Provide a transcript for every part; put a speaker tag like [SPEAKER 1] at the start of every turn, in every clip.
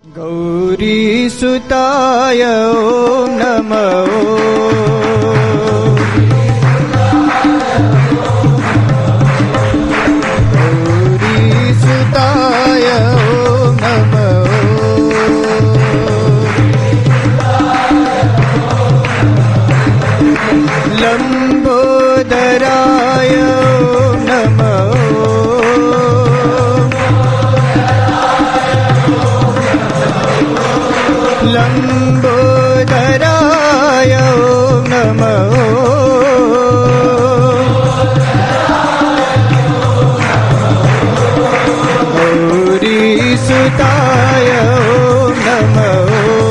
[SPEAKER 1] गौरी सुताय ओम नमः। गौरी सुताय ओम नमः। लंबोदराय ओम नमः। लंबोदराय ओम नमः। गौरी सुताय ओम नमः।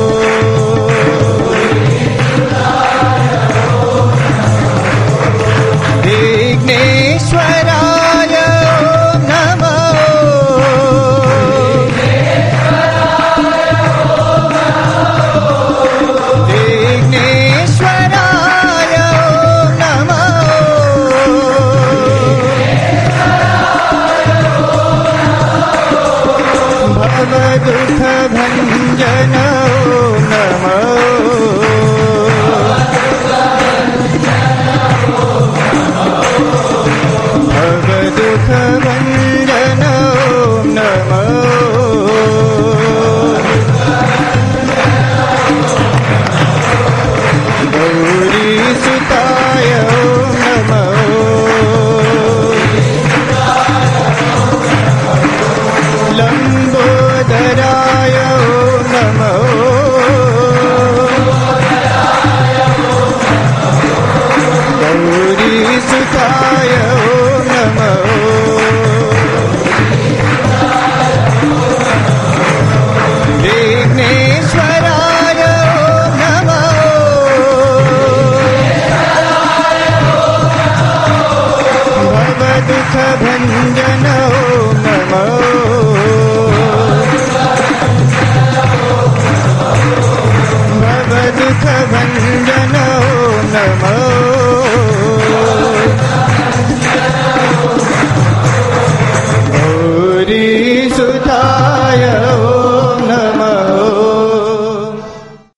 [SPEAKER 1] विघ्नेश्वराय ओम नमः। विघ्नेश्वराय ओम नमः। भवदुःख भंजन ओम नमः।